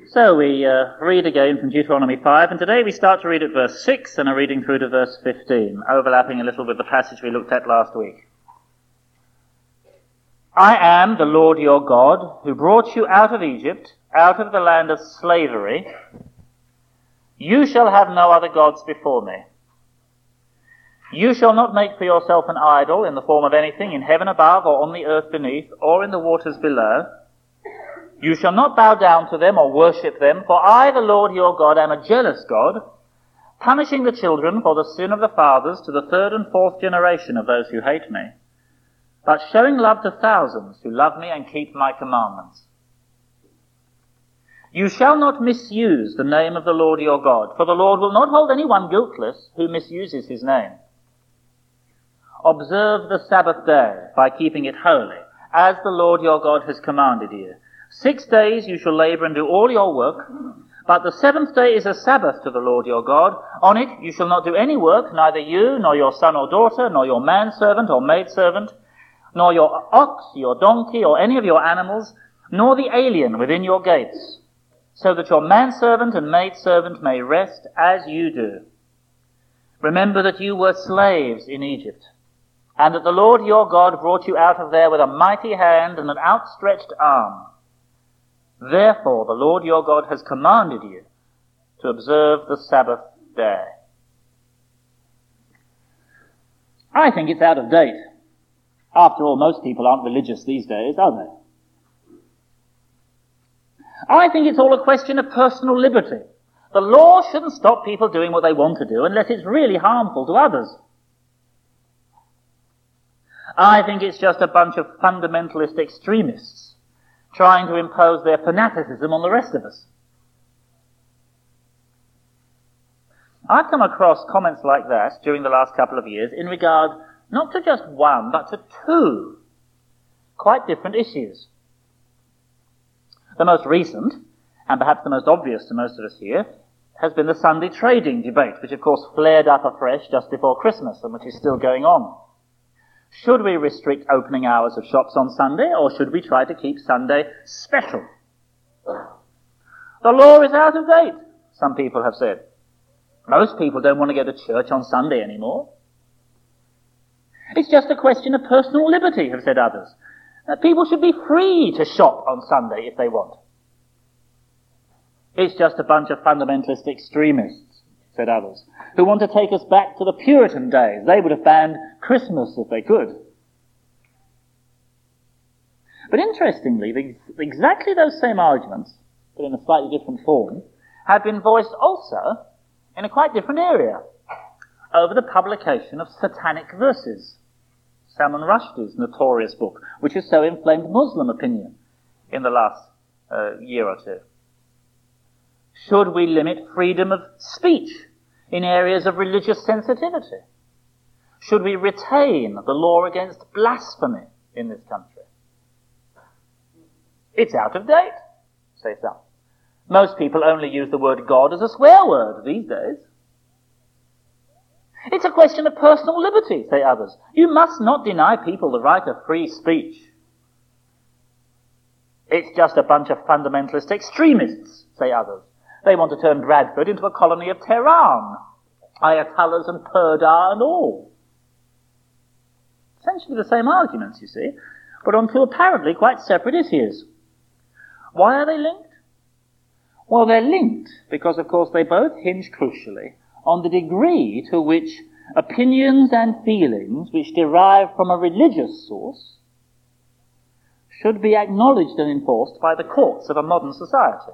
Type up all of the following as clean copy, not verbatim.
So we read again from Deuteronomy 5, and today we start to read at verse 6 and are reading through to verse 15, overlapping a little with the passage we looked at last week. I am the Lord your God, who brought you out of Egypt, out of the land of slavery. You shall have no other gods before me. You shall not make for yourself an idol in the form of anything in heaven above or on the earth beneath or in the waters below. You shall not bow down to them or worship them, for I, the Lord your God, am a jealous God, punishing the children for the sin of the fathers to the third and fourth generation of those who hate me, but showing love to thousands who love me and keep my commandments. You shall not misuse the name of the Lord your God, for the Lord will not hold anyone guiltless who misuses his name. Observe the Sabbath day by keeping it holy, as the Lord your God has commanded you. 6 days you shall labor and do all your work, but the seventh day is a Sabbath to the Lord your God. On it you shall not do any work, neither you, nor your son or daughter, nor your manservant or maidservant, nor your ox, your donkey, or any of your animals, nor the alien within your gates, so that your manservant and maidservant may rest as you do. Remember that you were slaves in Egypt, and that the Lord your God brought you out of there with a mighty hand and an outstretched arm. Therefore the Lord your God has commanded you to observe the Sabbath day. I think it's out of date. After all, most people aren't religious these days, are they? I think it's all a question of personal liberty. The law shouldn't stop people doing what they want to do unless it's really harmful to others. I think it's just a bunch of fundamentalist extremists trying to impose their fanaticism on the rest of us. I've come across comments like that during the last couple of years in regard not to just one, but to two quite different issues. The most recent, and perhaps the most obvious to most of us here, has been the Sunday trading debate, which of course flared up afresh just before Christmas and which is still going on. Should we restrict opening hours of shops on Sunday, or should we try to keep Sunday special? The law is out of date, some people have said. Most people don't want to go to church on Sunday anymore. It's just a question of personal liberty, have said others. People should be free to shop on Sunday if they want. It's just a bunch of fundamentalist extremists, said others, who want to take us back to the Puritan days. They would have banned Christmas if they could. But interestingly, exactly those same arguments, but in a slightly different form, have been voiced also in a quite different area, over the publication of satanic verses, Salman Rushdie's notorious book, which has so inflamed Muslim opinion in the last year or two. Should we limit freedom of speech in areas of religious sensitivity? Should we retain the law against blasphemy in this country? It's out of date, say some. Most people only use the word God as a swear word these days. It's a question of personal liberty, say others. You must not deny people the right of free speech. It's just a bunch of fundamentalist extremists, say others. They want to turn Bradford into a colony of Tehran, Ayatollahs and Purdar and all. Essentially the same arguments, you see, but on two apparently quite separate issues. Why are they linked? Well, they're linked because, of course, they both hinge crucially on the degree to which opinions and feelings which derive from a religious source should be acknowledged and enforced by the courts of a modern society.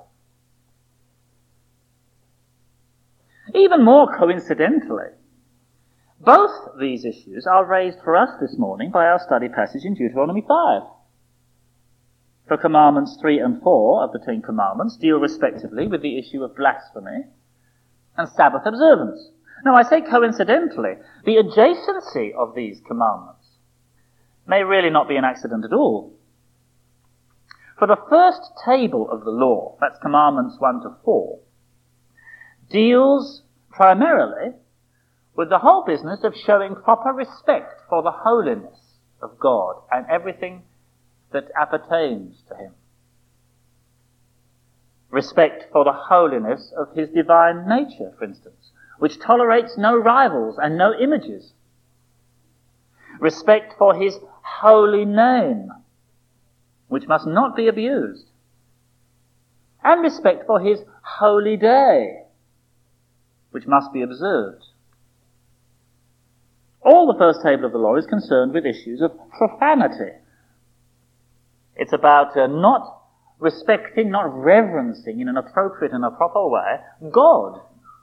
Even more coincidentally, both these issues are raised for us this morning by our study passage in Deuteronomy 5. For Commandments 3 and 4 of the Ten Commandments deal respectively with the issue of blasphemy and Sabbath observance. Now, I say coincidentally, the adjacency of these commandments may really not be an accident at all. For the first table of the law, that's Commandments 1 to 4, deals primarily with the whole business of showing proper respect for the holiness of God and everything that appertains to him. Respect for the holiness of his divine nature, for instance, which tolerates no rivals and no images. Respect for his holy name, which must not be abused. And respect for his holy day, which must be observed. All the first table of the law is concerned with issues of profanity. It's about not respecting, not reverencing in an appropriate and a proper way God.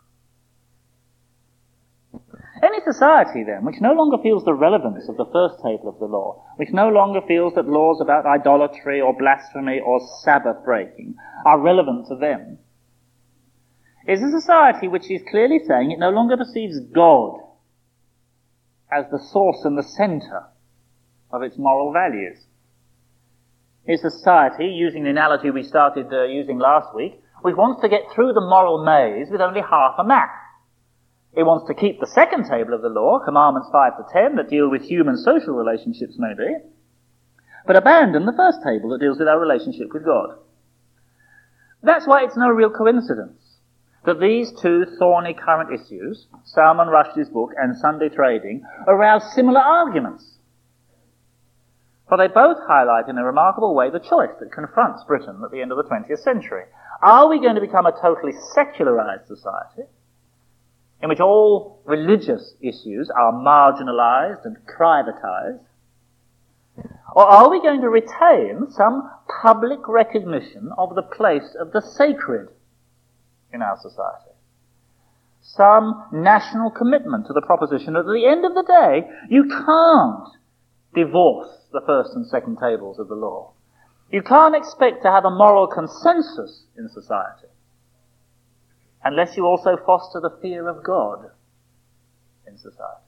Any society, then, which no longer feels the relevance of the first table of the law, which no longer feels that laws about idolatry or blasphemy or Sabbath breaking are relevant to them, is a society which is clearly saying it no longer perceives God as the source and the center of its moral values. It's a society, using the analogy we started using last week, which wants to get through the moral maze with only half a map. It wants to keep the second table of the law, commandments 5 to 10, that deal with human social relationships maybe, but abandon the first table that deals with our relationship with God. That's why it's no real coincidence that these two thorny current issues, Salman Rushdie's book and Sunday trading, arouse similar arguments. For they both highlight in a remarkable way the choice that confronts Britain at the end of the 20th century. Are we going to become a totally secularized society, in which all religious issues are marginalized and privatized? Or are we going to retain some public recognition of the place of the sacred in our society? Some national commitment to the proposition that at the end of the day, you can't divorce the first and second tables of the law. You can't expect to have a moral consensus in society unless you also foster the fear of God in society.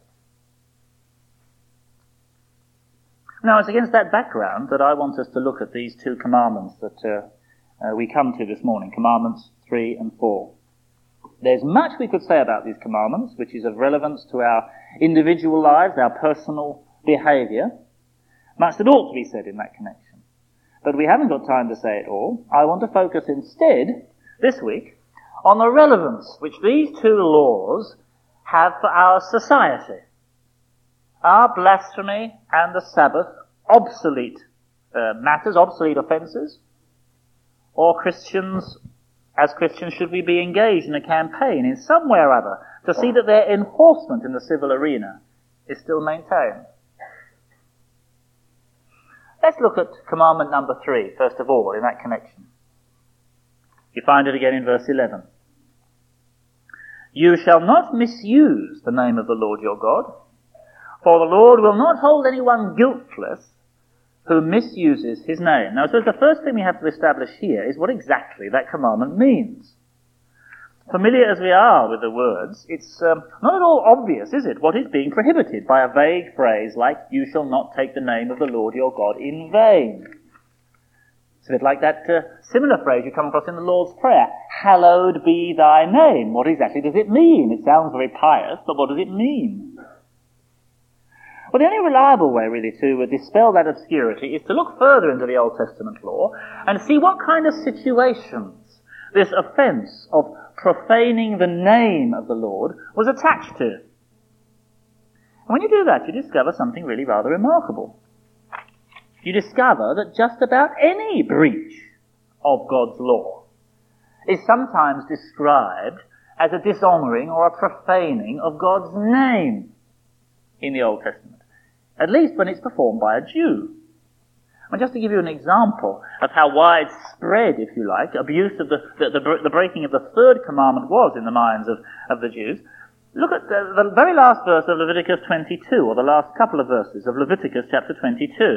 Now, it's against that background that I want us to look at these two commandments that we come to this morning, commandments 3 and 4. There's much we could say about these commandments, which is of relevance to our individual lives, our personal behavior. Much that ought to be said in that connection. But we haven't got time to say it all. I want to focus instead, this week, on the relevance which these two laws have for our society. Are blasphemy and the Sabbath obsolete matters, obsolete offences? Or as Christians, should we be engaged in a campaign in some way or other to see that their enforcement in the civil arena is still maintained? Let's look at commandment number 3, first of all, in that connection. You find it again in verse 11. You shall not misuse the name of the Lord your God, for the Lord will not hold anyone guiltless who misuses his name. Now, so the first thing we have to establish here is what exactly that commandment means. Familiar as we are with the words, it's not at all obvious, is it, what is being prohibited by a vague phrase like, you shall not take the name of the Lord your God in vain. It's a bit like that similar phrase you come across in the Lord's Prayer, hallowed be thy name. What exactly does it mean? It sounds very pious, but what does it mean? Well, the only reliable way, really, to dispel that obscurity is to look further into the Old Testament law and see what kind of situations this offence of profaning the name of the Lord was attached to. And when you do that, you discover something really rather remarkable. You discover that just about any breach of God's law is sometimes described as a dishonouring or a profaning of God's name in the Old Testament, at least when it's performed by a Jew. And just to give you an example of how widespread, if you like, abuse of the breaking of the third commandment was in the minds of the Jews, look at the very last verse of Leviticus 22, or the last couple of verses of Leviticus chapter 22,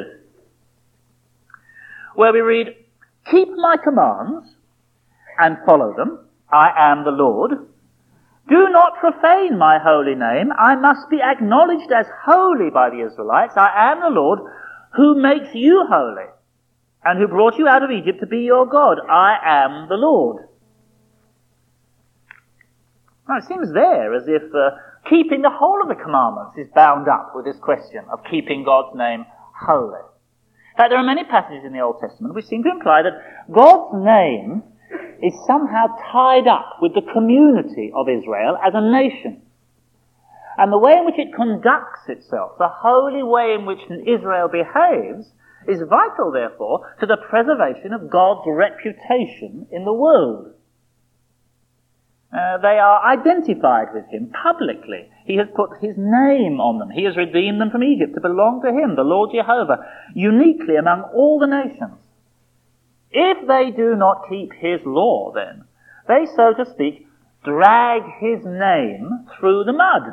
where we read, keep my commands and follow them. I am the Lord. Do not profane my holy name. I must be acknowledged as holy by the Israelites. I am the Lord who makes you holy and who brought you out of Egypt to be your God. I am the Lord. Now, it seems there as if keeping the whole of the commandments is bound up with this question of keeping God's name holy. In fact, there are many passages in the Old Testament which seem to imply that God's name is somehow tied up with the community of Israel as a nation. And the way in which it conducts itself, the holy way in which Israel behaves, is vital, therefore, to the preservation of God's reputation in the world. They are identified with him publicly. He has put his name on them. He has redeemed them from Egypt to belong to him, the Lord Jehovah, uniquely among all the nations. If they do not keep his law, then, they, so to speak, drag his name through the mud.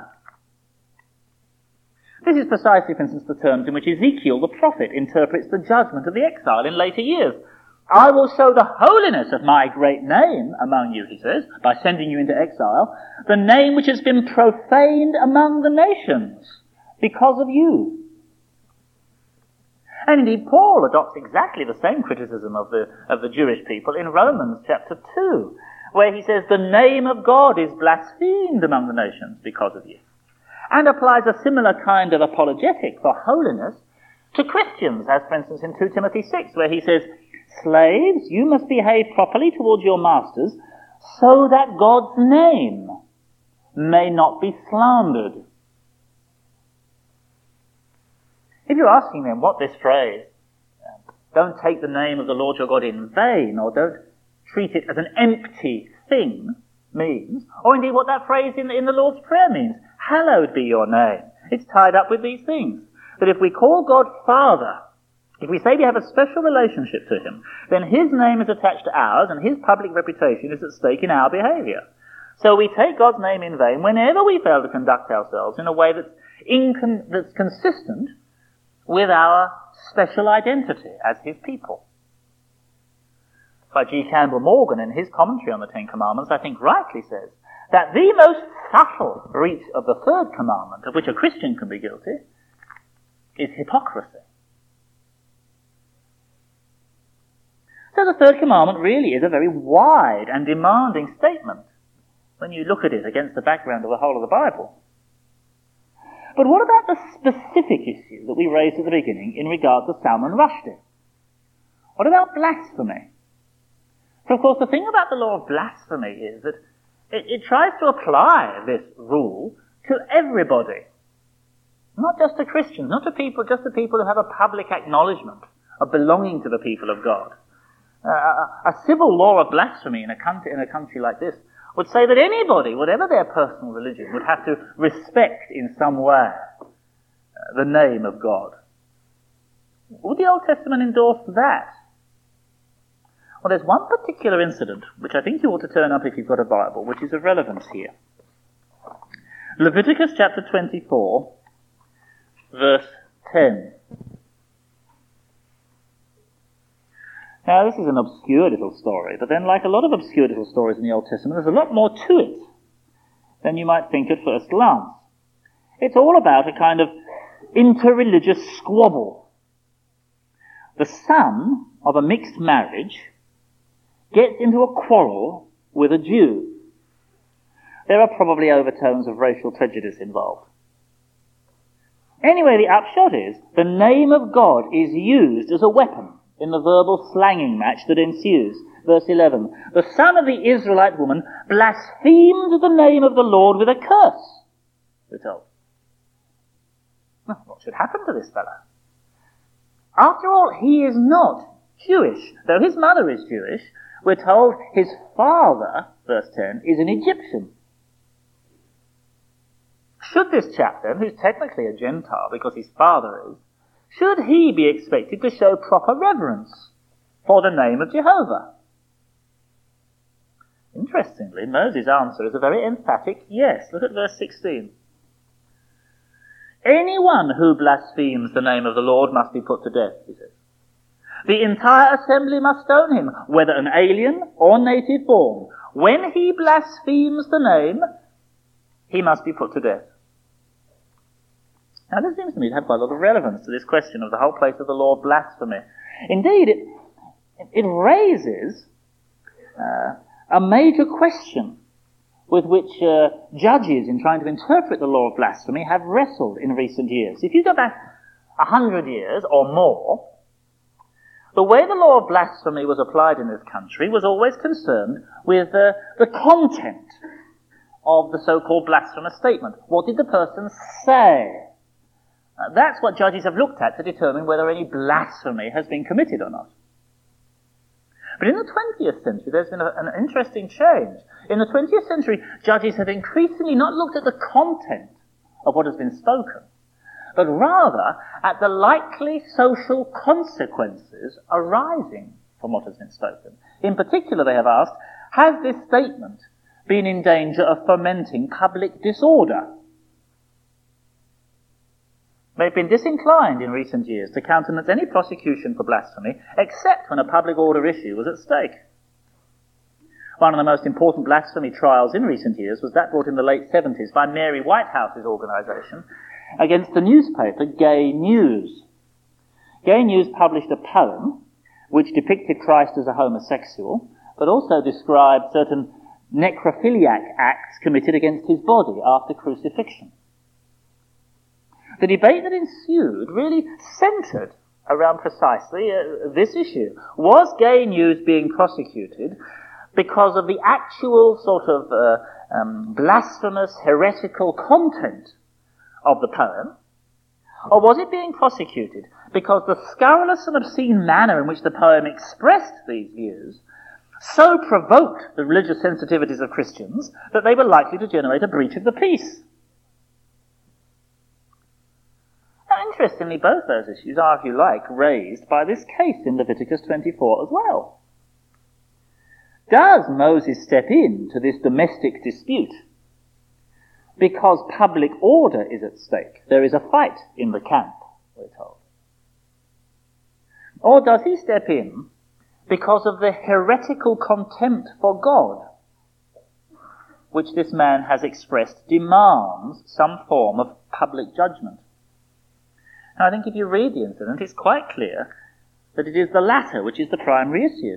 This is precisely, for instance, the terms in which Ezekiel the prophet interprets the judgment of the exile in later years. I will show the holiness of my great name among you, he says, by sending you into exile, the name which has been profaned among the nations because of you. And indeed, Paul adopts exactly the same criticism of the Jewish people in Romans chapter 2, where he says, the name of God is blasphemed among the nations because of you. And applies a similar kind of apologetic for holiness to Christians, as for instance in 2 Timothy 6, where he says, slaves, you must behave properly towards your masters, so that God's name may not be slandered. If you're asking them what this phrase, don't take the name of the Lord your God in vain, or don't treat it as an empty thing, means, or indeed what that phrase in the Lord's Prayer means, hallowed be your name. It's tied up with these things. That if we call God Father, if we say we have a special relationship to him, then his name is attached to ours and his public reputation is at stake in our behavior. So we take God's name in vain whenever we fail to conduct ourselves in a way that's consistent with our special identity as his people. By G. Campbell Morgan, in his commentary on the Ten Commandments, I think rightly says that the most subtle breach of the third commandment, of which a Christian can be guilty, is hypocrisy. So the third commandment really is a very wide and demanding statement when you look at it against the background of the whole of the Bible. But what about the specific issue that we raised at the beginning in regard to Salman Rushdie? What about blasphemy? So of course the thing about the law of blasphemy is that it tries to apply this rule to everybody. Not just to Christians, not to people, just to people who have a public acknowledgement of belonging to the people of God. A civil law of blasphemy in a country like this would say that anybody, whatever their personal religion, would have to respect in some way the name of God. Would the Old Testament endorse that? Well, there's one particular incident which I think you ought to turn up if you've got a Bible, which is of relevance here. Leviticus chapter 24, verse 10. Now, this is an obscure little story, but then like a lot of obscure little stories in the Old Testament, there's a lot more to it than you might think at first glance. It's all about a kind of interreligious squabble. The son of a mixed marriage gets into a quarrel with a Jew. There are probably overtones of racial prejudice involved. Anyway, the upshot is, the name of God is used as a weapon in the verbal slanging match that ensues. Verse 11, the son of the Israelite woman blasphemed the name of the Lord with a curse, we're told. Well, what should happen to this fellow? After all, he is not Jewish. Though his mother is Jewish, we're told his father, verse 10, is an Egyptian. Should this chap then, who's technically a Gentile because his father is, should he be expected to show proper reverence for the name of Jehovah? Interestingly, Moses' answer is a very emphatic yes. Look at verse 16. Anyone who blasphemes the name of the Lord must be put to death, he says. The entire assembly must stone him, whether an alien or native born. When he blasphemes the name, he must be put to death. Now this seems to me to have quite a lot of relevance to this question of the whole place of the law of blasphemy. Indeed, it raises a major question with which judges in trying to interpret the law of blasphemy have wrestled in recent years. If you go back 100 years or more, The way the law of blasphemy was applied in this country was always concerned with the content of the so-called blasphemous statement. What did the person say? That's what judges have looked at to determine whether any blasphemy has been committed or not. But in the 20th century, there's been an interesting change. In the 20th century, judges have increasingly not looked at the content of what has been spoken, but rather at the likely social consequences arising from what has been spoken. In particular, they have asked, has this statement been in danger of fomenting public disorder? They've been disinclined in recent years to countenance any prosecution for blasphemy except when a public order issue was at stake. One of the most important blasphemy trials in recent years was that brought in the late 70s by Mary Whitehouse's organisation against the newspaper Gay News. Gay News published a poem which depicted Christ as a homosexual, but also described certain necrophiliac acts committed against his body after crucifixion. The debate that ensued really centred around precisely this issue. Was Gay News being prosecuted because of the actual sort of blasphemous, heretical content of the poem, or was it being prosecuted because the scurrilous and obscene manner in which the poem expressed these views so provoked the religious sensitivities of Christians that they were likely to generate a breach of the peace? Now, interestingly, both those issues are, if you like, raised by this case in Leviticus 24 as well. Does Moses step in to this domestic dispute because public order is at stake? There is a fight in the camp, we're told. Or does he step in because of the heretical contempt for God, which this man has expressed demands some form of public judgment? Now, I think if you read the incident, it's quite clear that it is the latter which is the primary issue.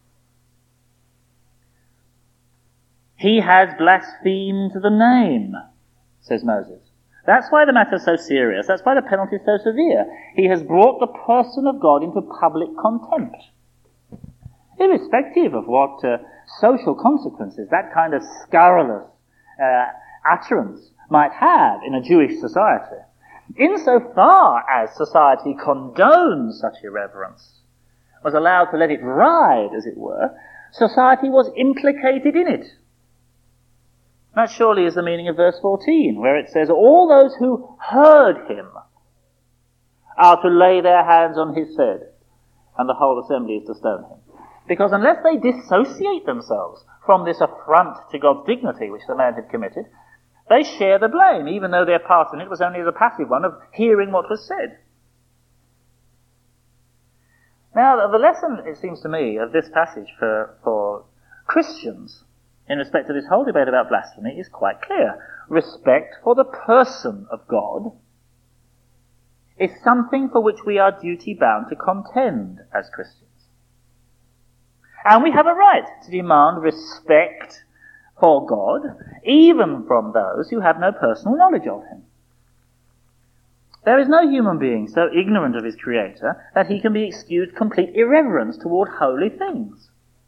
He has blasphemed the name, says Moses. That's why the matter is so serious. That's why the penalty is so severe. He has brought the person of God into public contempt. Irrespective of what social consequences that kind of scurrilous utterance might have in a Jewish society, insofar as society condones such irreverence, was allowed to let it ride, as it were, society was implicated in it. That surely is the meaning of verse 14, where it says, all those who heard him are to lay their hands on his head, and the whole assembly is to stone him. Because unless they dissociate themselves from this affront to God's dignity which the man had committed, they share the blame, even though their part in it was only the passive one of hearing what was said. Now, the lesson, it seems to me, of this passage for Christians in respect to this whole debate about blasphemy is quite clear. Respect for the person of God is something for which we are duty-bound to contend as Christians. And we have a right to demand respect for God, even from those who have no personal knowledge of him. There is no human being so ignorant of his Creator that he can be excused complete irreverence toward holy things.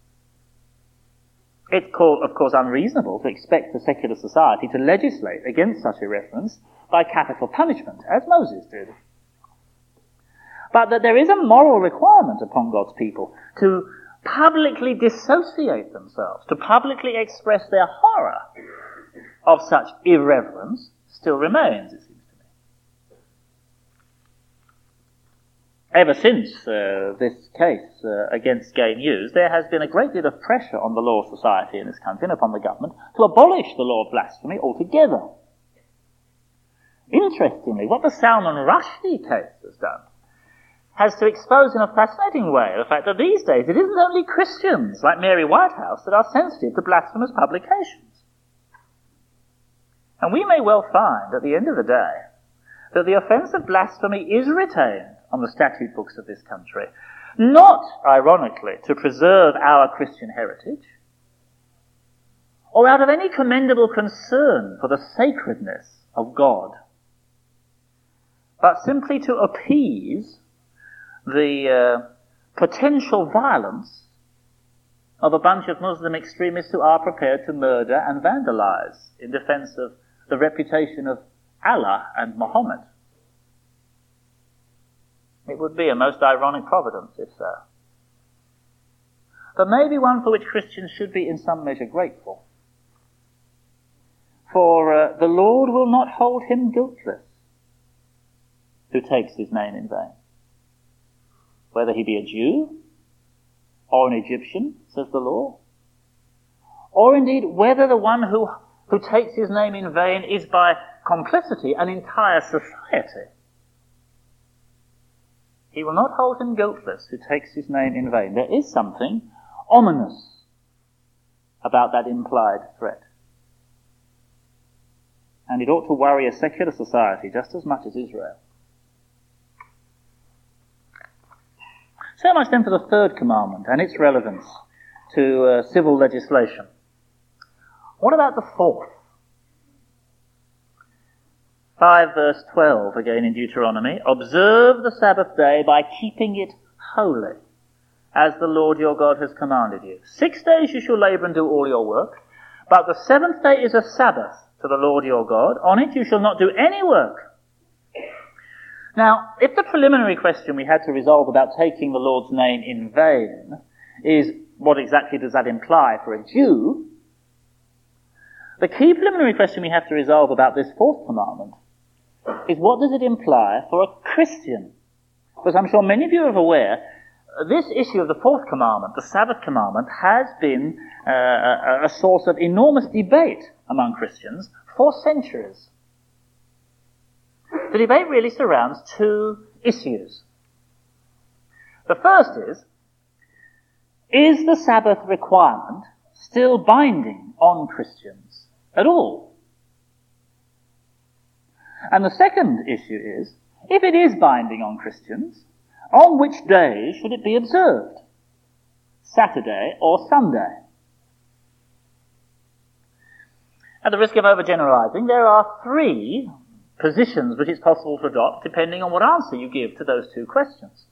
It's of course unreasonable to expect the secular society to legislate against such irreverence by capital punishment, as Moses did. But that there is a moral requirement upon God's people to publicly dissociate themselves, to publicly express their horror of such irreverence, still remains, it seems to me. Ever since this case against Gay News, there has been a great deal of pressure on the Law Society in this country and upon the government to abolish the law of blasphemy altogether. Interestingly, what the Salman Rushdie case has done has to expose in a fascinating way the fact that these days it isn't only Christians like Mary Whitehouse that are sensitive to blasphemous publications. And we may well find at the end of the day that the offence of blasphemy is retained on the statute books of this country, not, ironically, to preserve our Christian heritage, or out of any commendable concern for the sacredness of God, but simply to appease the potential violence of a bunch of Muslim extremists who are prepared to murder and vandalize in defense of the reputation of Allah and Muhammad. It would be a most ironic providence if so. But maybe one for which Christians should be in some measure grateful. For the Lord will not hold him guiltless who takes his name in vain. Whether he be a Jew or an Egyptian, says the law, or indeed whether the one who takes his name in vain is by complicity an entire society. He will not hold him guiltless who takes his name in vain. There is something ominous about that implied threat. And it ought to worry a secular society just as much as Israel. So much then for the third commandment and its relevance to civil legislation. What about the fourth? 5 verse 12 again in Deuteronomy. Observe the Sabbath day by keeping it holy, as the Lord your God has commanded you. 6 days you shall labor and do all your work, but the seventh day is a Sabbath to the Lord your God. On it you shall not do any work. Now, if the preliminary question we had to resolve about taking the Lord's name in vain is what exactly does that imply for a Jew, the key preliminary question we have to resolve about this fourth commandment is what does it imply for a Christian? Because I'm sure many of you are aware, this issue of the fourth commandment, the Sabbath commandment, has been a source of enormous debate among Christians for centuries. The debate really surrounds two issues. The first is the Sabbath requirement still binding on Christians at all? And the second issue is, if it is binding on Christians, on which day should it be observed? Saturday or Sunday? At the risk of overgeneralizing, there are three positions which it's possible to adopt depending on what answer you give to those two questions.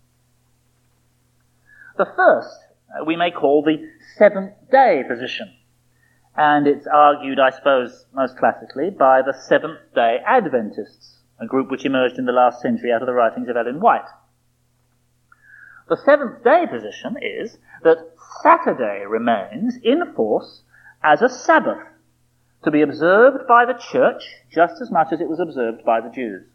The first we may call the seventh-day position, and it's argued, I suppose, most classically by the Seventh-day Adventists, a group which emerged in the last century out of the writings of Ellen White. The seventh-day position is that Saturday remains in force as a Sabbath, to be observed by the church just as much as it was observed by the Jews.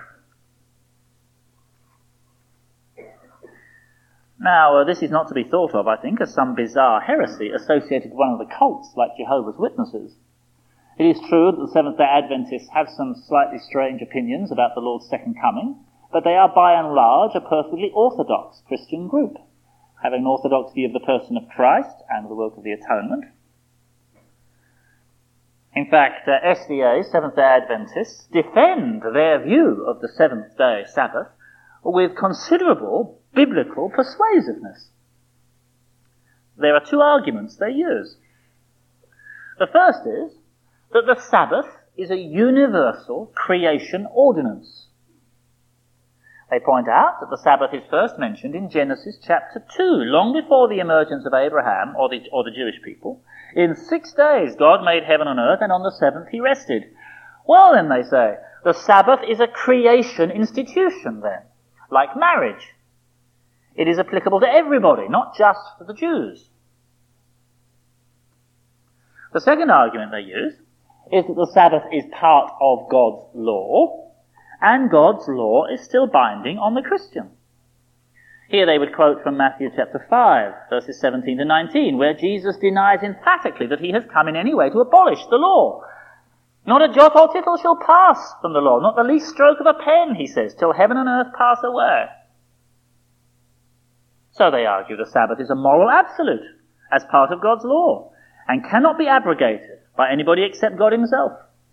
Now, this is not to be thought of, I think, as some bizarre heresy associated with one of the cults, like Jehovah's Witnesses. It is true that the Seventh-day Adventists have some slightly strange opinions about the Lord's second coming, but they are by and large a perfectly orthodox Christian group, having an orthodox view of the person of Christ and the work of the atonement. In fact, SDA, Seventh-day Adventists, defend their view of the seventh-day Sabbath with considerable biblical persuasiveness. There are two arguments they use. The first is that the Sabbath is a universal creation ordinance. They point out that the Sabbath is first mentioned in Genesis chapter 2, long before the emergence of Abraham or the Jewish people. In 6 days God made heaven and earth, and on the seventh he rested. Well then, they say, the Sabbath is a creation institution then, like marriage. It is applicable to everybody, not just for the Jews. The second argument they use is that the Sabbath is part of God's law, and God's law is still binding on the Christian. Here they would quote from Matthew chapter 5, verses 17 to 19, where Jesus denies emphatically that he has come in any way to abolish the law. Not a jot or tittle shall pass from the law, not the least stroke of a pen, he says, till heaven and earth pass away. So they argue the Sabbath is a moral absolute as part of God's law and cannot be abrogated by anybody except God himself.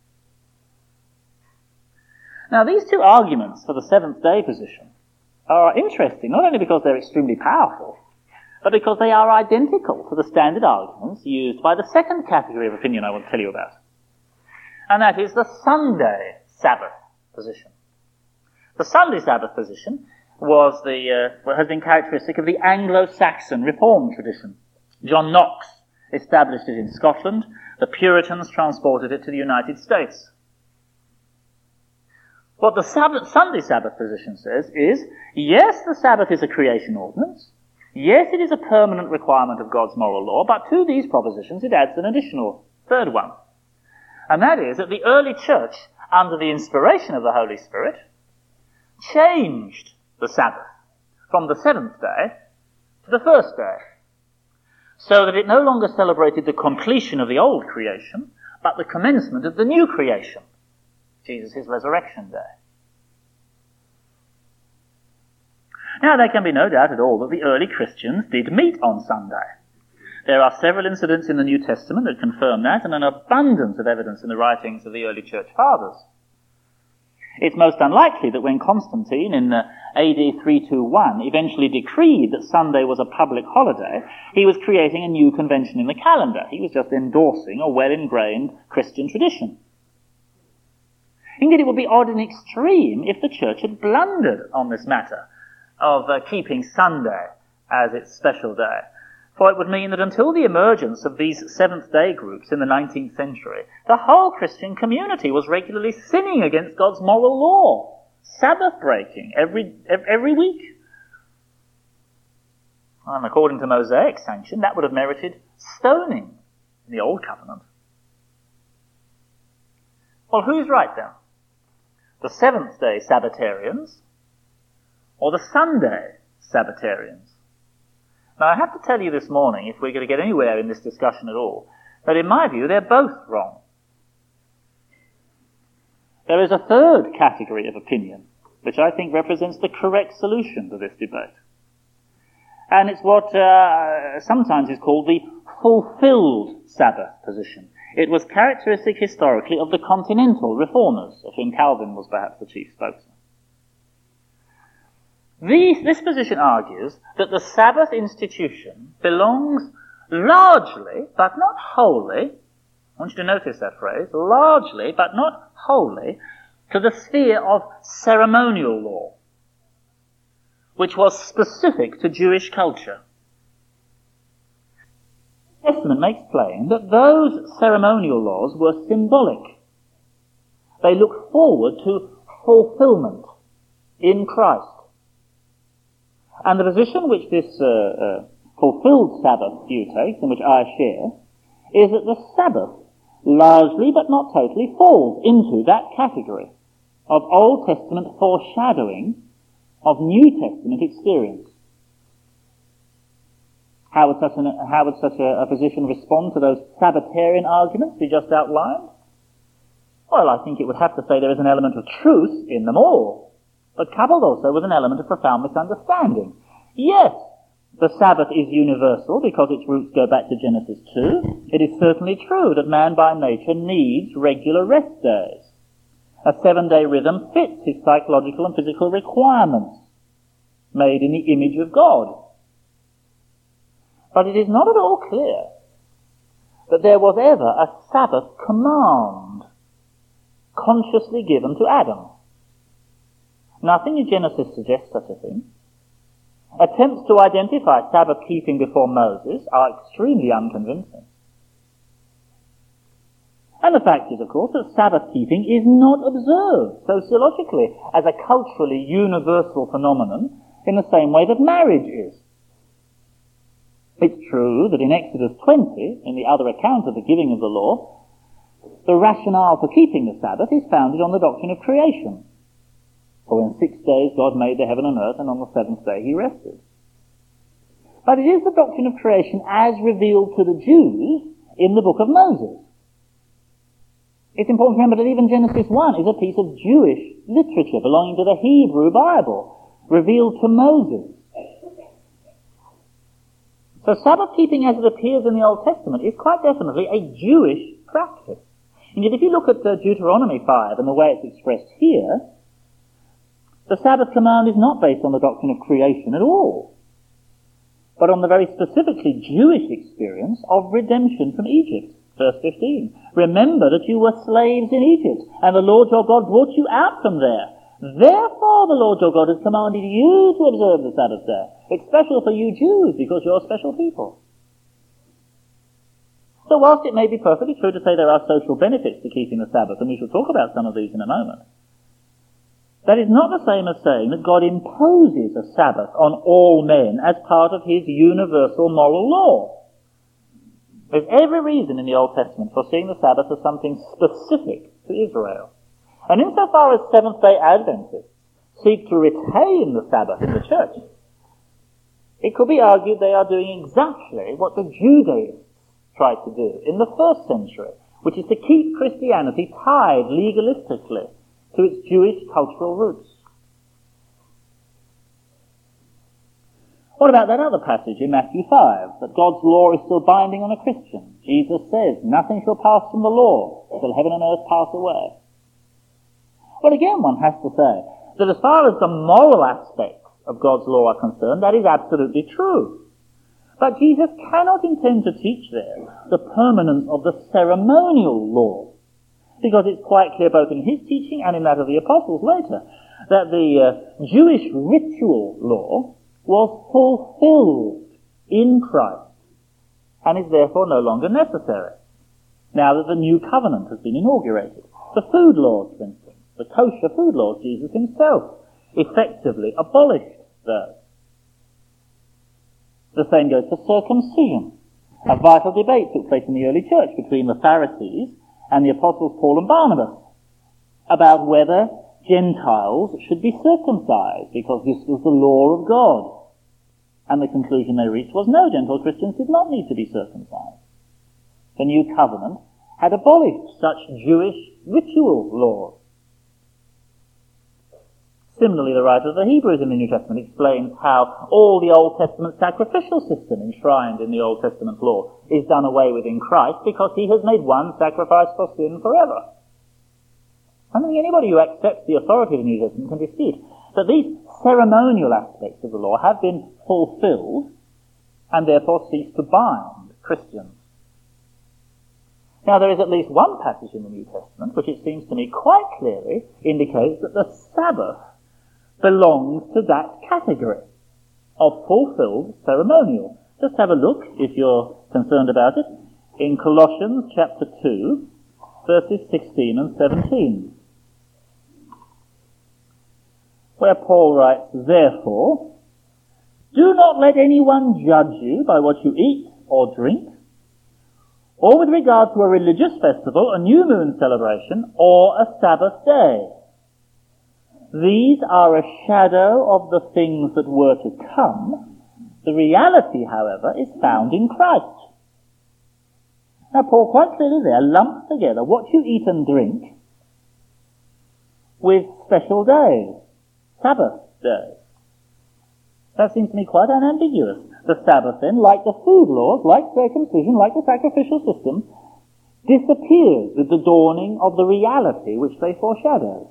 Now these two arguments for the seventh-day position are interesting, not only because they're extremely powerful, but because they are identical to the standard arguments used by the second category of opinion I want to tell you about. And that is the Sunday Sabbath position. The Sunday Sabbath position has been characteristic of the Anglo-Saxon Reformed tradition. John Knox established it in Scotland. The Puritans transported it to the United States. What the Sunday Sabbath position says is, yes, the Sabbath is a creation ordinance. Yes, it is a permanent requirement of God's moral law, but to these propositions it adds an additional third one. And that is that the early church, under the inspiration of the Holy Spirit, changed the Sabbath from the seventh day to the first day, so that it no longer celebrated the completion of the old creation, but the commencement of the new creation, Jesus' resurrection day. Now, there can be no doubt at all that the early Christians did meet on Sunday. There are several incidents in the New Testament that confirm that, and an abundance of evidence in the writings of the early church fathers. It's most unlikely that when Constantine in AD 321 eventually decreed that Sunday was a public holiday, he was creating a new convention in the calendar. He was just endorsing a well-ingrained Christian tradition. Indeed, it would be odd and extreme if the church had blundered on this matter of keeping Sunday as its special day. For it would mean that until the emergence of these Seventh-day groups in the 19th century, the whole Christian community was regularly sinning against God's moral law, Sabbath-breaking every week. And according to Mosaic sanction, that would have merited stoning in the Old Covenant. Well, who's right then? The Seventh-day Sabbatarians or the Sunday Sabbatarians? Now, I have to tell you this morning, if we're going to get anywhere in this discussion at all, that in my view, they're both wrong. There is a third category of opinion, which I think represents the correct solution to this debate. And it's what sometimes is called the fulfilled Sabbath position. It was characteristic historically of the continental reformers, of whom Calvin was perhaps the chief spokesman. This position argues that the Sabbath institution belongs largely, but not wholly, I want you to notice that phrase, largely, but not wholly, to the sphere of ceremonial law, which was specific to Jewish culture. The Testament makes plain that those ceremonial laws were symbolic. They look forward to fulfillment in Christ. And the position which this fulfilled Sabbath view takes, and which I share, is that the Sabbath largely but not totally falls into that category of Old Testament foreshadowing of New Testament experience. How would such a position respond to those Sabbatarian arguments we just outlined? Well, I think it would have to say there is an element of truth in them all, but coupled also with an element of profound misunderstanding. Yes, the Sabbath is universal because its roots go back to Genesis 2. It is certainly true that man by nature needs regular rest days. A 7-day rhythm fits his psychological and physical requirements, made in the image of God. But it is not at all clear that there was ever a Sabbath command consciously given to Adam. Nothing in Genesis suggests such a thing. Attempts to identify Sabbath keeping before Moses are extremely unconvincing. And the fact is, of course, that Sabbath keeping is not observed sociologically as a culturally universal phenomenon in the same way that marriage is. It's true that in Exodus 20, in the other account of the giving of the law, the rationale for keeping the Sabbath is founded on the doctrine of creation. For in 6 days God made the heaven and earth, and on the seventh day he rested. But it is the doctrine of creation as revealed to the Jews in the book of Moses. It's important to remember that even Genesis 1 is a piece of Jewish literature belonging to the Hebrew Bible, revealed to Moses. So Sabbath keeping as it appears in the Old Testament is quite definitely a Jewish practice. And yet if you look at Deuteronomy 5 and the way it's expressed here, the Sabbath command is not based on the doctrine of creation at all, but on the very specifically Jewish experience of redemption from Egypt. Verse 15, remember that you were slaves in Egypt, and the Lord your God brought you out from there. Therefore the Lord your God has commanded you to observe the Sabbath day. It's special for you Jews because you're a special people. So whilst it may be perfectly true to say there are social benefits to keeping the Sabbath, and we shall talk about some of these in a moment, that is not the same as saying that God imposes a Sabbath on all men as part of his universal moral law. There's every reason in the Old Testament for seeing the Sabbath as something specific to Israel. And insofar as Seventh-day Adventists seek to retain the Sabbath in the church, it could be argued they are doing exactly what the Judaizers tried to do in the first century, which is to keep Christianity tied legalistically to its Jewish cultural roots. What about that other passage in Matthew 5, that God's law is still binding on a Christian? Jesus says, nothing shall pass from the law till heaven and earth pass away. Well, again, one has to say that as far as the moral aspects of God's law are concerned, that is absolutely true. But Jesus cannot intend to teach there the permanence of the ceremonial law, because it's quite clear both in his teaching and in that of the apostles later that the Jewish ritual law was fulfilled in Christ and is therefore no longer necessary now that the new covenant has been inaugurated. The food laws, for instance, the kosher food laws, Jesus himself effectively abolished those. The same goes for circumcision. A vital debate took place in the early church between the Pharisees and the apostles Paul and Barnabas about whether Gentiles should be circumcised, because this was the law of God. And the conclusion they reached was no, Gentile Christians did not need to be circumcised. The new covenant had abolished such Jewish ritual laws. Similarly, the writer of the Hebrews in the New Testament explains how all the Old Testament sacrificial system enshrined in the Old Testament law is done away with in Christ because he has made one sacrifice for sin forever. I don't think anybody who accepts the authority of the New Testament can dispute that these ceremonial aspects of the law have been fulfilled and therefore cease to bind Christians. Now, there is at least one passage in the New Testament which it seems to me quite clearly indicates that the Sabbath belongs to that category of fulfilled ceremonial. Just have a look, if you're concerned about it, in Colossians chapter 2, verses 16 and 17, where Paul writes, therefore, do not let anyone judge you by what you eat or drink, or with regard to a religious festival, a new moon celebration, or a Sabbath day. These are a shadow of the things that were to come. The reality, however, is found in Christ. Now, Paul quite clearly there lumps together what you eat and drink with special days, Sabbath days. That seems to me quite unambiguous. The Sabbath, then, like the food laws, like circumcision, like the sacrificial system, disappears with the dawning of the reality which they foreshadow.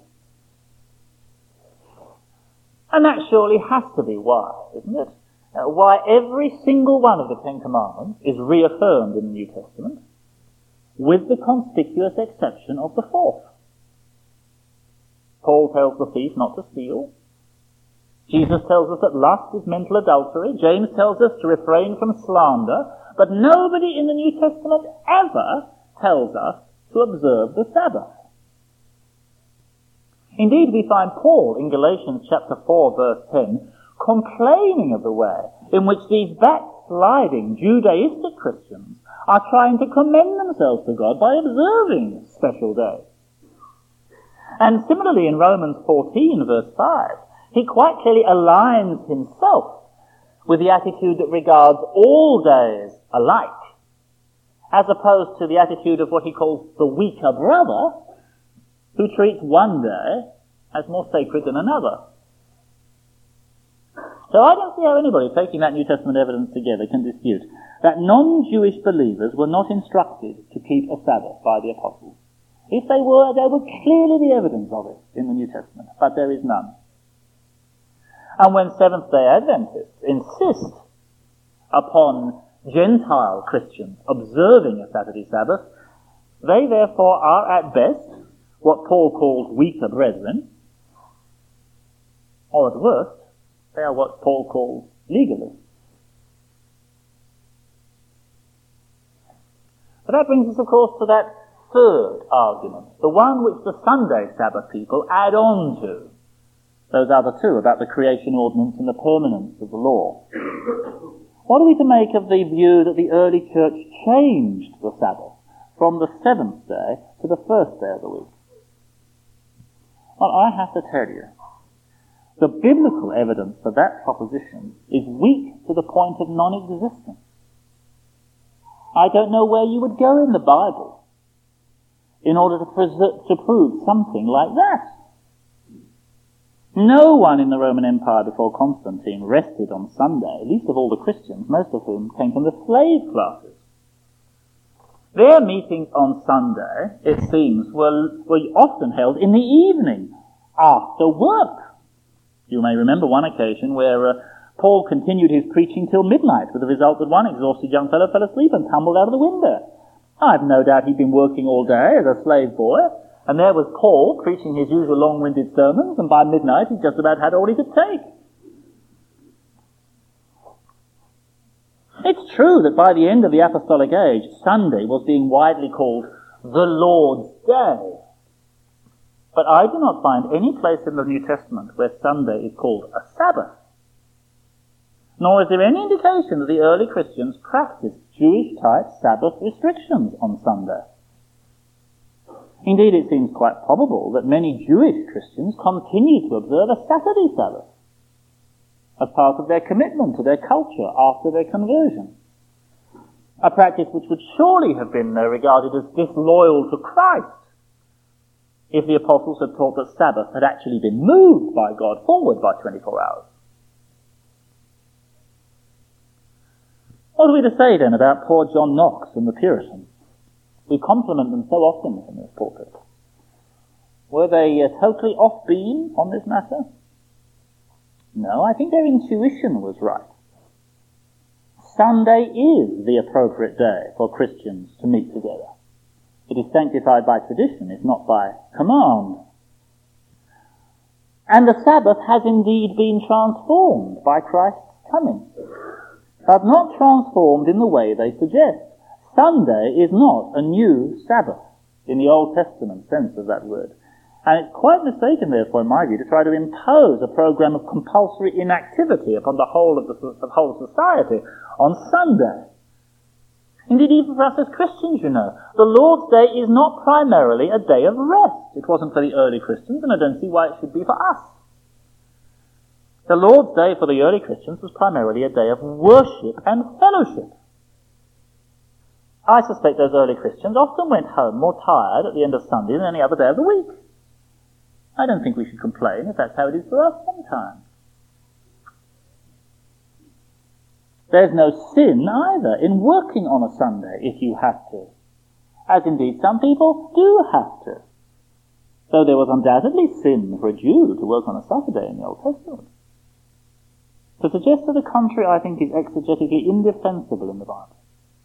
And that surely has to be why, isn't it? Why every single one of the Ten Commandments is reaffirmed in the New Testament, with the conspicuous exception of the fourth. Paul tells the thief not to steal. Jesus tells us that lust is mental adultery. James tells us to refrain from slander. But nobody in the New Testament ever tells us to observe the Sabbath. Indeed, we find Paul in Galatians chapter 4, verse 10, complaining of the way in which these backsliding Judaistic Christians are trying to commend themselves to God by observing special days. And similarly in Romans 14, verse 5, he quite clearly aligns himself with the attitude that regards all days alike, as opposed to the attitude of what he calls the weaker brother, who treats one day as more sacred than another. So I don't see how anybody taking that New Testament evidence together can dispute that non-Jewish believers were not instructed to keep a Sabbath by the apostles. If they were, there would clearly be evidence of it in the New Testament, but there is none. And when Seventh-day Adventists insist upon Gentile Christians observing a Saturday Sabbath, they therefore are at best what Paul calls weaker brethren, Or at worst, they are what Paul calls legalists. But that brings us, of course, to that third argument, the one which the Sunday Sabbath people add on to those other two, about the creation ordinance and the permanence of the law. What are we to make of the view that the early church changed the Sabbath from the seventh day to the first day of the week? Well, I have to tell you, the biblical evidence for that proposition is weak to the point of non-existence. I don't know where you would go in the Bible in order to prove something like that. No one in the Roman Empire before Constantine rested on Sunday, least of all the Christians, most of whom came from the slave classes. Their meetings on Sunday, it seems, were often held in the evening, after work. You may remember one occasion where Paul continued his preaching till midnight, with the result that one exhausted young fellow fell asleep and tumbled out of the window. I've no doubt he'd been working all day as a slave boy, and there was Paul preaching his usual long-winded sermons, and by midnight he just about had all he could take. It's true that by the end of the apostolic age, Sunday was being widely called the Lord's Day. But I do not find any place in the New Testament where Sunday is called a Sabbath. Nor is there any indication that the early Christians practiced Jewish-type Sabbath restrictions on Sunday. Indeed, it seems quite probable that many Jewish Christians continued to observe a Saturday Sabbath as part of their commitment to their culture after their conversion. A practice which would surely have been regarded as disloyal to Christ if the apostles had taught that Sabbath had actually been moved by God forward by 24 hours. What are we to say then about poor John Knox and the Puritans? We compliment them so often in this pulpit. Were they totally off beam on this matter? No, I think their intuition was right. Sunday is the appropriate day for Christians to meet together. It is sanctified by tradition, if not by command. And the Sabbath has indeed been transformed by Christ's coming, but not transformed in the way they suggest. Sunday is not a new Sabbath in the Old Testament sense of that word. And it's quite mistaken, therefore, in my view, to try to impose a program of compulsory inactivity upon the whole of society on Sunday. Indeed, even for us as Christians, you know, the Lord's Day is not primarily a day of rest. It wasn't for the early Christians, and I don't see why it should be for us. The Lord's Day for the early Christians was primarily a day of worship and fellowship. I suspect those early Christians often went home more tired at the end of Sunday than any other day of the week. I don't think we should complain if that's how it is for us sometimes. There's no sin either in working on a Sunday if you have to, as indeed some people do have to. Though there was undoubtedly sin for a Jew to work on a Saturday in the Old Testament. To suggest to the contrary, I think, is exegetically indefensible in the Bible.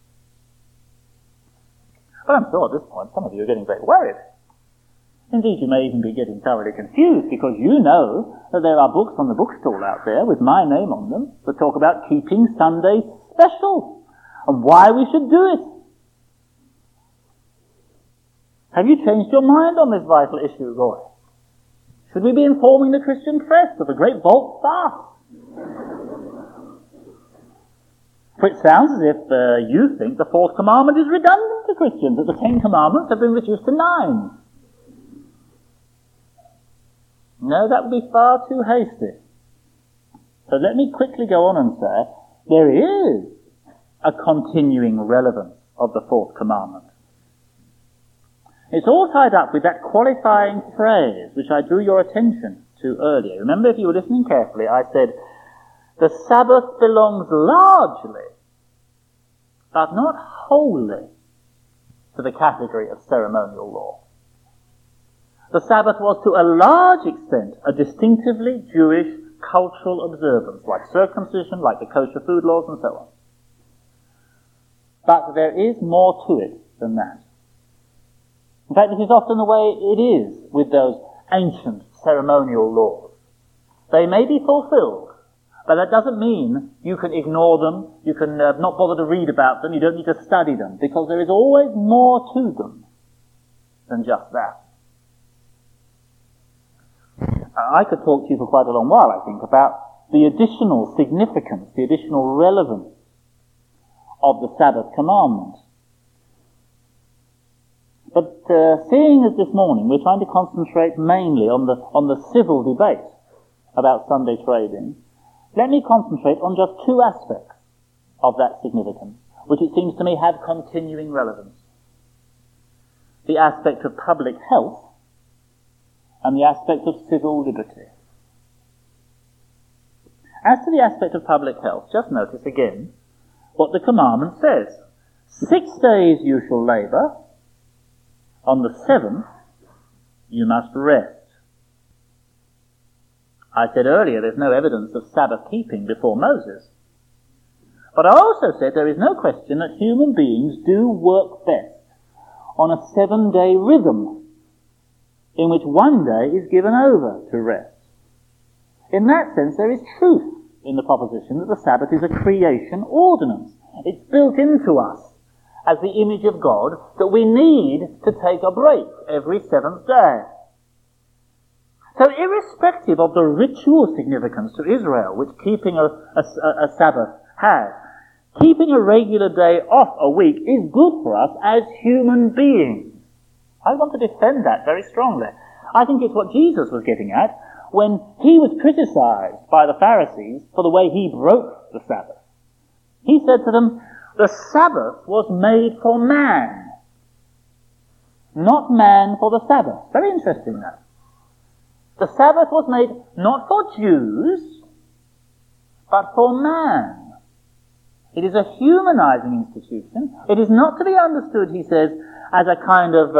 But I'm sure at this point some of you are getting very worried. Indeed, you may even be getting thoroughly confused because you know that there are books on the bookstall out there with my name on them that talk about keeping Sunday special and why we should do it. Have you changed your mind on this vital issue, Roy? Should we be informing the Christian press of the great Vault fast? For it sounds as if you think the fourth commandment is redundant to Christians, that the 10 commandments have been reduced to 9. No, that would be far too hasty. So let me quickly go on and say, there is a continuing relevance of the fourth commandment. It's all tied up with that qualifying phrase which I drew your attention to earlier. Remember, if you were listening carefully, I said, the Sabbath belongs largely, but not wholly, to the category of ceremonial law. The Sabbath was to a large extent a distinctively Jewish cultural observance, like circumcision, like the kosher food laws, and so on. But there is more to it than that. In fact, this is often the way it is with those ancient ceremonial laws. They may be fulfilled, but that doesn't mean you can ignore them, you can not bother to read about them, you don't need to study them, because there is always more to them than just that. I could talk to you for quite a long while, I think, about the additional significance, the additional relevance of the Sabbath commandment. But seeing as this morning we're trying to concentrate mainly on the civil debate about Sunday trading, let me concentrate on just two aspects of that significance, which it seems to me have continuing relevance. The aspect of public health and the aspect of civil liberty. As to the aspect of public health, just notice again what the commandment says. 6 days you shall labour, on the 7th you must rest. I said earlier there's no evidence of Sabbath keeping before Moses. But I also said there is no question that human beings do work best on a 7-day rhythm, in which one day is given over to rest. In that sense, there is truth in the proposition that the Sabbath is a creation ordinance. It's built into us as the image of God that we need to take a break every 7th day. So irrespective of the ritual significance to Israel, which keeping a Sabbath has, keeping a regular day off a week is good for us as human beings. I want to defend that very strongly. I think it's what Jesus was getting at when he was criticized by the Pharisees for the way he broke the Sabbath. He said to them, the Sabbath was made for man, not man for the Sabbath. Very interesting that. The Sabbath was made not for Jews, but for man. It is a humanizing institution. It is not to be understood, he says, as a kind of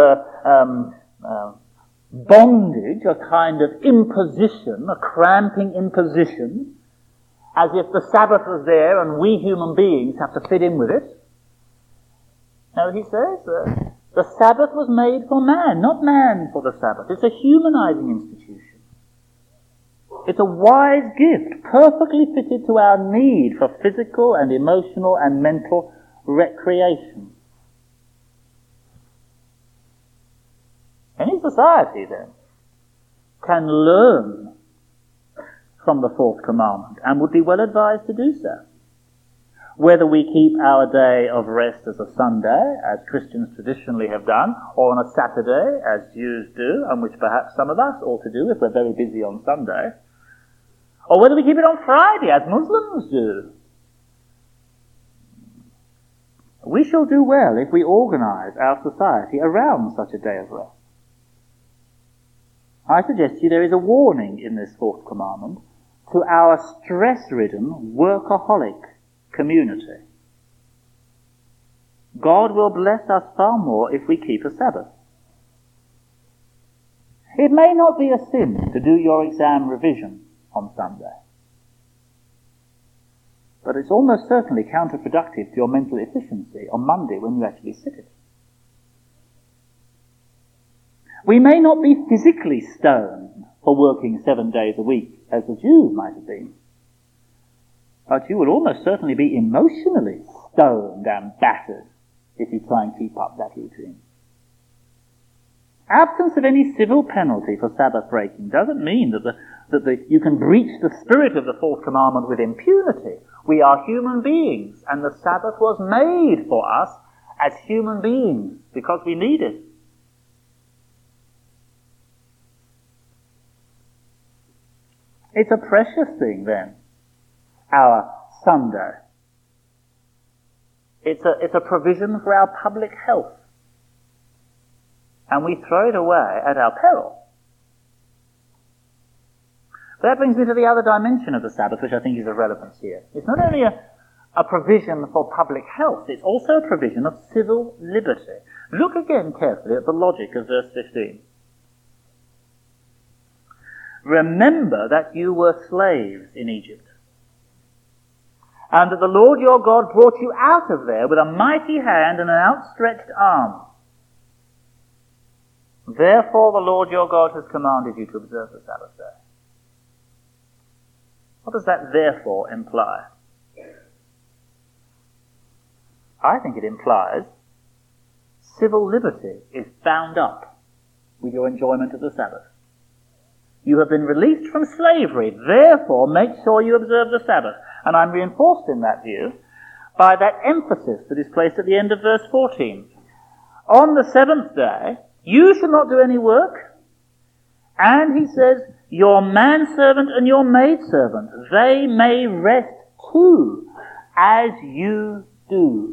bondage, a kind of imposition, a cramping imposition, as if the Sabbath was there and we human beings have to fit in with it. No, he says, the Sabbath was made for man, not man for the Sabbath. It's a humanizing institution. It's a wise gift, perfectly fitted to our need for physical and emotional and mental recreation. Any society, then, can learn from the fourth commandment and would be well advised to do so. Whether we keep our day of rest as a Sunday, as Christians traditionally have done, or on a Saturday, as Jews do, and which perhaps some of us ought to do if we're very busy on Sunday, or whether we keep it on Friday, as Muslims do. We shall do well if we organize our society around such a day of rest. I suggest to you there is a warning in this fourth commandment to our stress-ridden, workaholic community. God will bless us far more if we keep a Sabbath. It may not be a sin to do your exam revision on Sunday, but it's almost certainly counterproductive to your mental efficiency on Monday when you actually sit it. We may not be physically stoned for working 7 days a week, as the Jews might have been, but you will almost certainly be emotionally stoned and battered if you try and keep up that routine. Absence of any civil penalty for Sabbath breaking doesn't mean that you can breach the spirit of the fourth commandment with impunity. We are human beings, and the Sabbath was made for us as human beings because we need it. It's a precious thing, then, our Sunday. It's a provision for our public health. And we throw it away at our peril. That brings me to the other dimension of the Sabbath, which I think is of relevance here. It's not only a provision for public health, it's also a provision of civil liberty. Look again carefully at the logic of verse 15. Remember that you were slaves in Egypt, and that the Lord your God brought you out of there with a mighty hand and an outstretched arm. Therefore the Lord your God has commanded you to observe the Sabbath day. What does that therefore imply? I think it implies civil liberty is bound up with your enjoyment of the Sabbath. You have been released from slavery, therefore make sure you observe the Sabbath. And I'm reinforced in that view by that emphasis that is placed at the end of verse 14. On the seventh day, you shall not do any work. And he says, your manservant and your maidservant, they may rest too, as you do.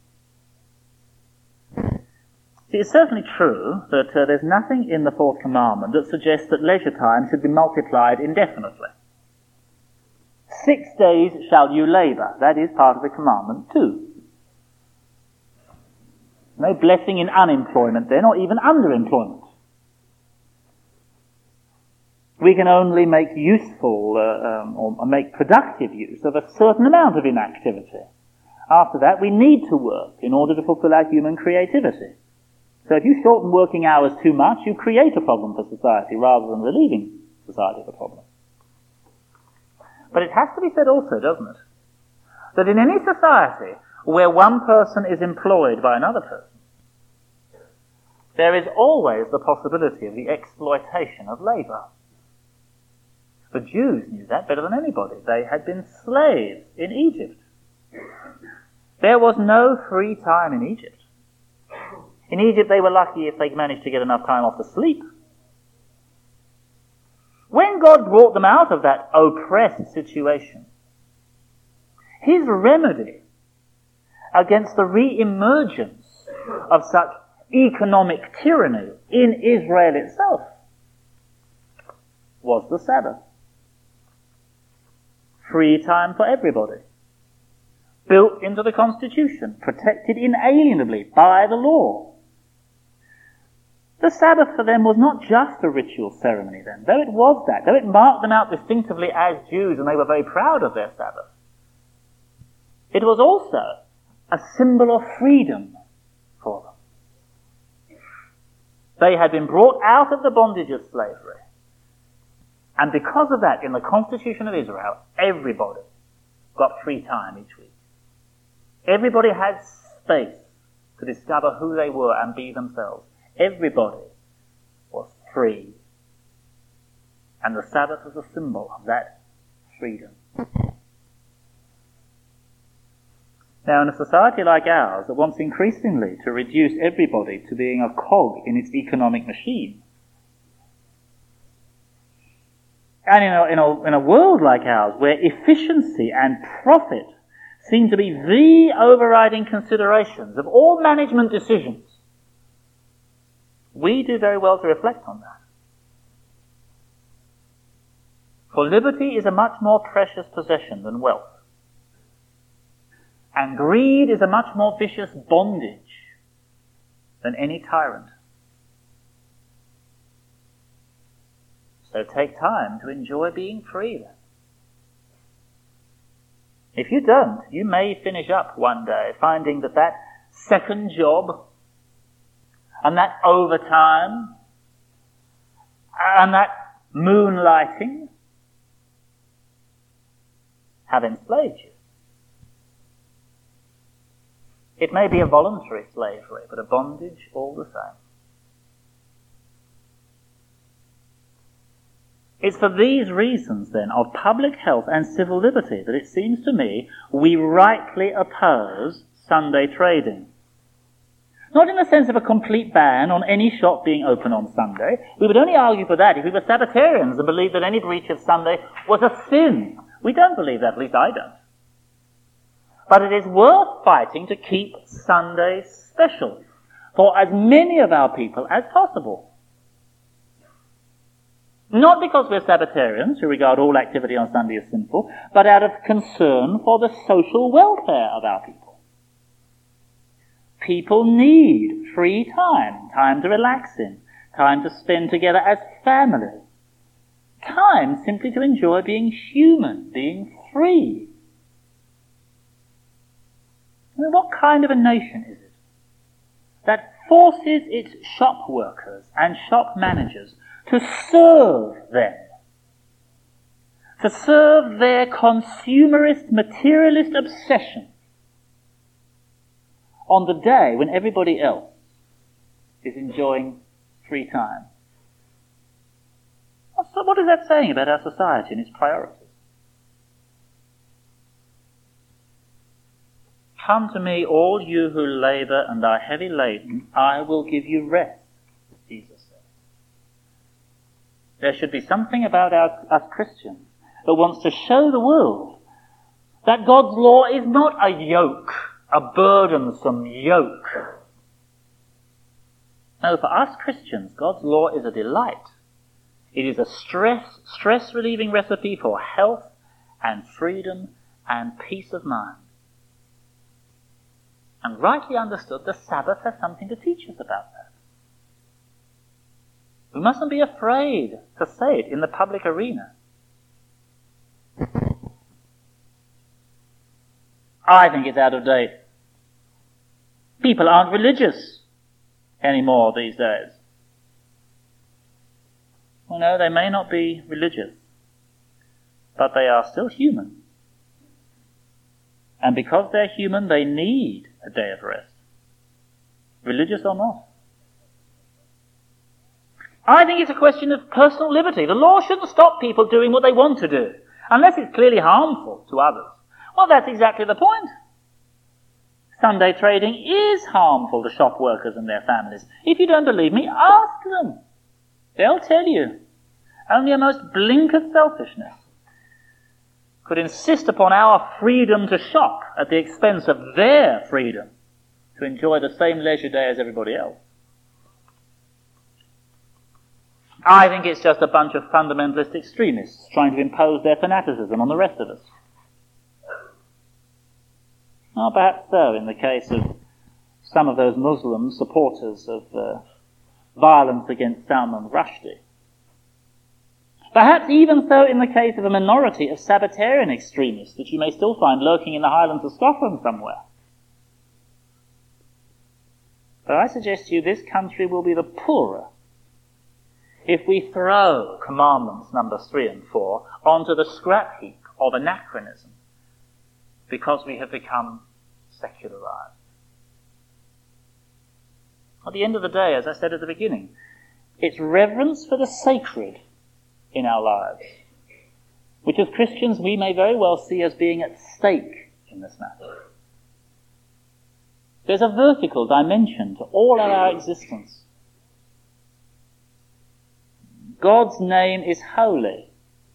See, it's certainly true that there's nothing in the fourth commandment that suggests that leisure time should be multiplied indefinitely. 6 days shall you labour. That is part of the commandment too. No blessing in unemployment then, or even underemployment. We can only make useful or make productive use of a certain amount of inactivity. After that, we need to work in order to fulfill our human creativity. So if you shorten working hours too much, you create a problem for society rather than relieving society of a problem. But it has to be said also, doesn't it, that in any society where one person is employed by another person, there is always the possibility of the exploitation of labour. The Jews knew that better than anybody. They had been slaves in Egypt. There was no free time in Egypt. In Egypt they were lucky if they managed to get enough time off to sleep. When God brought them out of that oppressed situation, his remedy against the re-emergence of such economic tyranny in Israel itself was the Sabbath. Free time for everybody. Built into the Constitution, protected inalienably by the law. The Sabbath for them was not just a ritual ceremony then, though it was that, though it marked them out distinctively as Jews and they were very proud of their Sabbath. It was also a symbol of freedom for them. They had been brought out of the bondage of slavery. And because of that, in the Constitution of Israel, everybody got free time each week. Everybody had space to discover who they were and be themselves. Everybody was free. And the Sabbath was a symbol of that freedom. Now, in a society like ours that wants increasingly to reduce everybody to being a cog in its economic machine, and in a world like ours where efficiency and profit seem to be the overriding considerations of all management decisions, we do very well to reflect on that. For liberty is a much more precious possession than wealth. And greed is a much more vicious bondage than any tyrant. So take time to enjoy being free then. If you don't, you may finish up one day finding that that second job and that overtime and that moonlighting have enslaved you. It may be a voluntary slavery, but a bondage all the same. It's for these reasons, then, of public health and civil liberty that it seems to me we rightly oppose Sunday trading. Not in the sense of a complete ban on any shop being open on Sunday. We would only argue for that if we were Sabbatarians and believed that any breach of Sunday was a sin. We don't believe that, at least I don't. But it is worth fighting to keep Sunday special for as many of our people as possible. Not because we're Sabbatarians who regard all activity on Sunday as sinful, but out of concern for the social welfare of our people. People need free time, time to relax in, time to spend together as family, time simply to enjoy being human, being free. I mean, what kind of a nation is it that forces its shop workers and shop managers to serve them, to serve their consumerist, materialist obsession on the day when everybody else is enjoying free time. So what is that saying about our society and its priorities? Come to me, all you who labour and are heavy laden, I will give you rest, Jesus said. There should be something about us Christians that wants to show the world that God's law is not a yoke, a burdensome yoke. No, for us Christians, God's law is a delight. It is a stress-relieving recipe for health and freedom and peace of mind. And rightly understood, the Sabbath has something to teach us about that. We mustn't be afraid to say it in the public arena. I think it's out of date. People aren't religious anymore these days. Well, no, they may not be religious, but they are still human. And because they're human, they need a day of rest, religious or not. I think it's a question of personal liberty. The law shouldn't stop people doing what they want to do, unless it's clearly harmful to others. Well, that's exactly the point. Sunday trading is harmful to shop workers and their families. If you don't believe me, ask them. They'll tell you. Only a most blinkered selfishness could insist upon our freedom to shop at the expense of their freedom to enjoy the same leisure day as everybody else. I think it's just a bunch of fundamentalist extremists trying to impose their fanaticism on the rest of us. Well, perhaps so in the case of some of those Muslim supporters of violence against Salman Rushdie. Perhaps even so in the case of a minority of Sabbatarian extremists that you may still find lurking in the Highlands of Scotland somewhere. But I suggest to you this country will be the poorer if we throw commandments numbers 3 and 4 onto the scrap heap of anachronism because we have become secularized. At the end of the day, as I said at the beginning, it's reverence for the sacred in our lives, which as Christians we may very well see as being at stake in this matter. There's a vertical dimension to all of our existence. God's name is holy,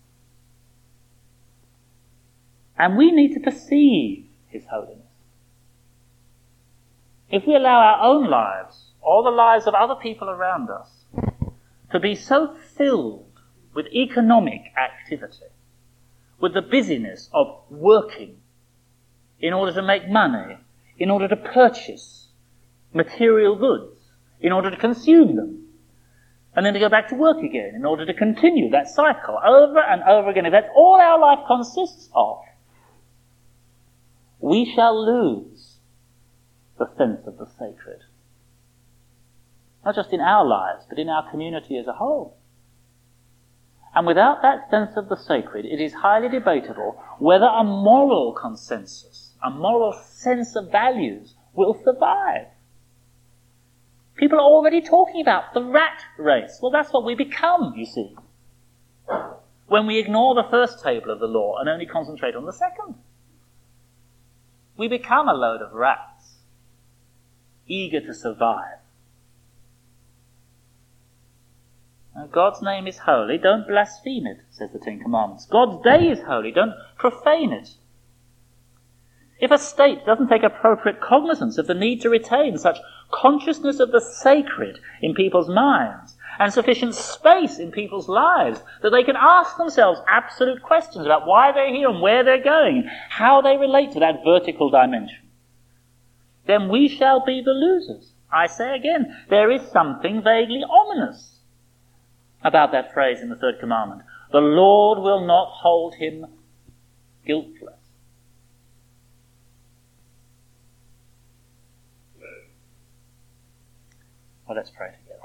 and we need to perceive His holiness. If we allow our own lives, or the lives of other people around us, to be so filled with economic activity, with the busyness of working in order to make money, in order to purchase material goods, in order to consume them, and then to go back to work again in order to continue that cycle over and over again. If that's all our life consists of, we shall lose the sense of the sacred. Not just in our lives, but in our community as a whole. And without that sense of the sacred, it is highly debatable whether a moral consensus, a moral sense of values, will survive. People are already talking about the rat race. Well, that's what we become, you see, when we ignore the first table of the law and only concentrate on the second. We become a load of rats, eager to survive. Now, God's name is holy, don't blaspheme it, says the Ten Commandments. God's day is holy, don't profane it. If a state doesn't take appropriate cognizance of the need to retain such consciousness of the sacred in people's minds and sufficient space in people's lives that they can ask themselves absolute questions about why they're here and where they're going and how they relate to that vertical dimension, then we shall be the losers. I say again, there is something vaguely ominous about that phrase in the third commandment. The Lord will not hold him guiltless. Well, let's pray together.